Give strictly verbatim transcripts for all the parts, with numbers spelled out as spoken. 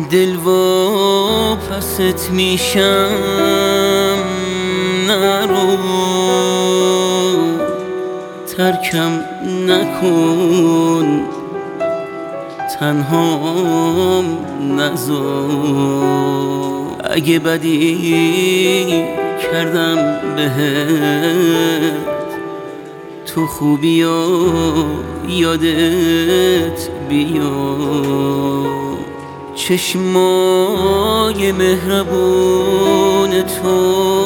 دل و پست میشم نرو، ترکم نکن، تنهام نذار. اگه بدی کردم بهت، تو خوبی و یادت بیاد. چشمای مهربون تو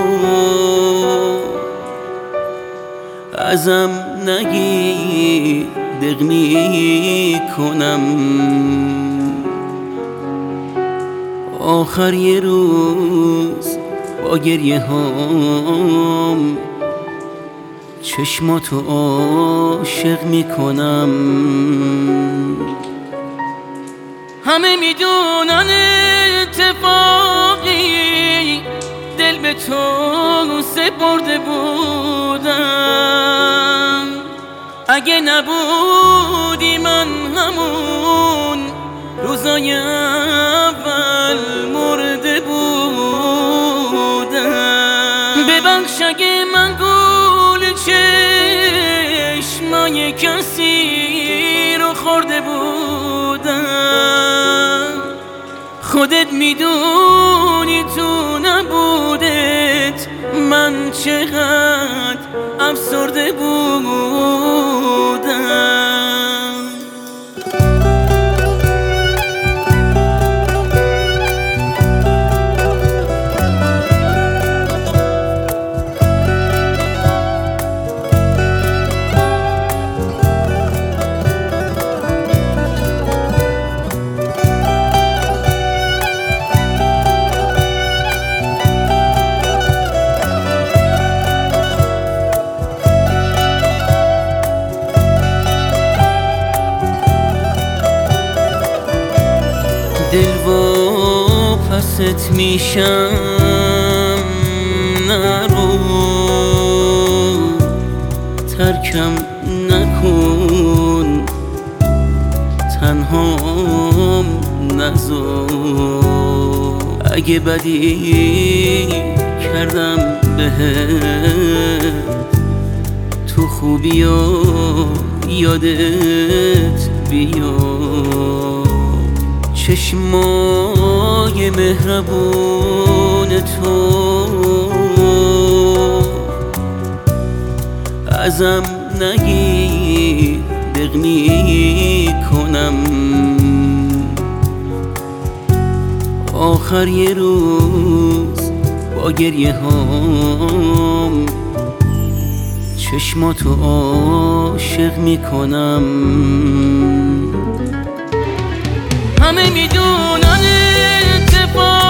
ازم نگیر، دق می کنم. آخر یه روز با گریه هام چشماتو عاشق میکنم. همه میدونن اتفاقی دل به تو سپرده بودم. اگه نبودی من همون روزای اول مرده بودم. ببخش اگه من گول چشمای کسی رو خورده بودم. خودت میدونی تو نبودت من چقدر افسرده بودم. دل و پست میشم نرو، ترکم نکن، تنهام نذار. اگه بدی کردم بهت، تو خوبی و یادت بیاد. چشمای مهربون تو ازم نگیر، دق می کنم. آخر یه روز با گریه هام چشماتو عاشق میکنم. همه میدونن اتفاق